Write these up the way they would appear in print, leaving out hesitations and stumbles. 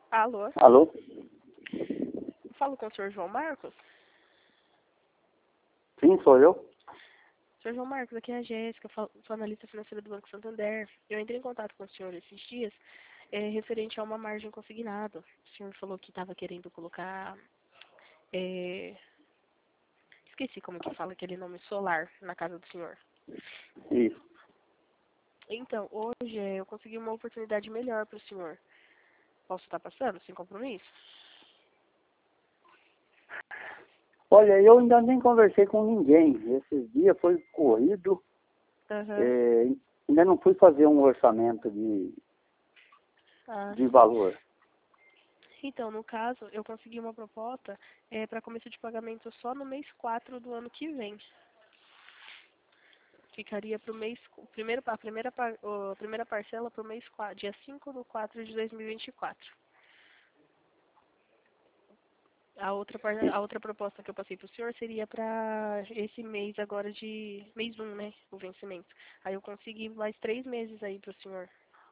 Alô? Alô? Falo com o senhor João Marcos? Sim, sou eu. Senhor João Marcos, aqui é a Jéssica, sou analista financeira do Banco Santander. Eu entrei em contato com o senhor esses dias, referente a uma margem consignada. O senhor falou que estava querendo colocar, esqueci como que fala aquele nome, solar, na casa do senhor. Isso. Então, hoje eu consegui uma oportunidade melhor para o senhor. Posso estar passando, sem compromisso? Olha, eu ainda nem conversei com ninguém. Esses dias foi corrido. Aham. Ainda não fui fazer um orçamento Ah. de valor. Então, no caso, eu consegui uma proposta para começo de pagamento só no mês 4 do ano que vem. Ficaria para o mês, a primeira parcela para o mês 4, dia 5/4 de 2024. A outra proposta que eu passei para o senhor seria para esse mês agora de mês 1, né? O vencimento. Aí eu consegui mais 3 meses aí para o senhor.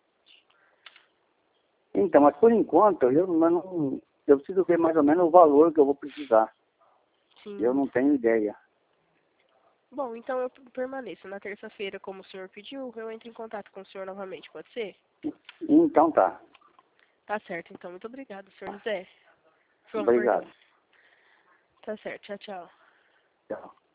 Então, mas por enquanto, eu preciso ver mais ou menos o valor que eu vou precisar. Eu Sim. não tenho ideia. Bom, então eu permaneço. Na terça-feira, como o senhor pediu, eu entro em contato com o senhor novamente, pode ser? Então tá. Tá certo, então. Muito obrigado, senhor José. João, perdão. Obrigado. Tá certo, tchau, tchau. Tchau.